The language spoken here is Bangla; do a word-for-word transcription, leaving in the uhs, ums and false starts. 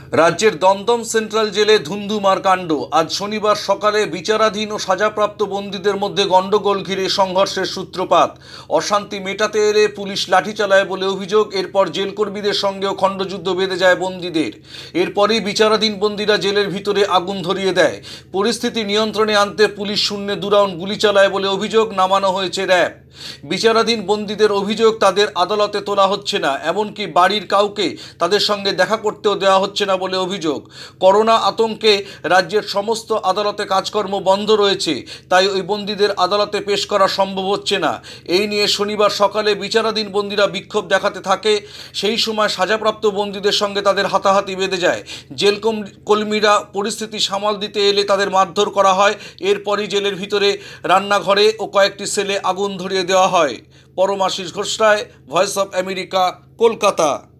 রাজ্যের দমদম সেন্ট্রাল জেলে ধুন্ধুমার কাণ্ড। আজ শনিবার সকালে বিচারাধীন ও সাজাপ্রাপ্ত বন্দীদের মধ্যে গণ্ডগোল ঘিরে সংঘর্ষের সূত্রপাত। অশান্তি মেটাতে এলে পুলিশ লাঠি চালায় বলে অভিযোগ। এরপর জেলকর্মীদের সঙ্গেও খণ্ডযুদ্ধ বেঁধে যায় বন্দীদের। এরপরই বিচারাধীন বন্দীরা জেলের ভিতরে আগুন ধরিয়ে দেয়। পরিস্থিতি নিয়ন্ত্রণে আনতে পুলিশ শূন্যে দু রাউন্ড গুলি চালায় বলে অভিযোগ। নামানো হয়েছে র্যাব। বিচারাধীন বন্দীদের অভিযোগ, তাদের আদালতে তোলা হচ্ছে না, এমনকি বাড়ির কাউকে তাদের সঙ্গে দেখা করতেও দেওয়া হচ্ছে না বলে অভিযোগ। করোনা আতঙ্কে রাজ্যের সমস্ত আদালতে কাজকর্ম বন্ধ রয়েছে, তাই ওই বন্দীদের আদালতে পেশ করা সম্ভব হচ্ছে না। এই নিয়ে শনিবার সকালে বিচারাধীন বন্দীরা বিক্ষোভ দেখাতে থাকে। সেই সময় সাজাপ্রাপ্ত বন্দীদের সঙ্গে তাদের হাতাহাতি বেঁধে যায়। জেল কর্মীরা পরিস্থিতি সামাল দিতে এলে তাদের মারধর করা হয়। এরপরই জেলের ভিতরে রান্নাঘরে ও কয়েকটি সেলে আগুন ধরিয়ে দেওয়া হয়। Paramashis Ghosh Roy, voice of America, Kolkata.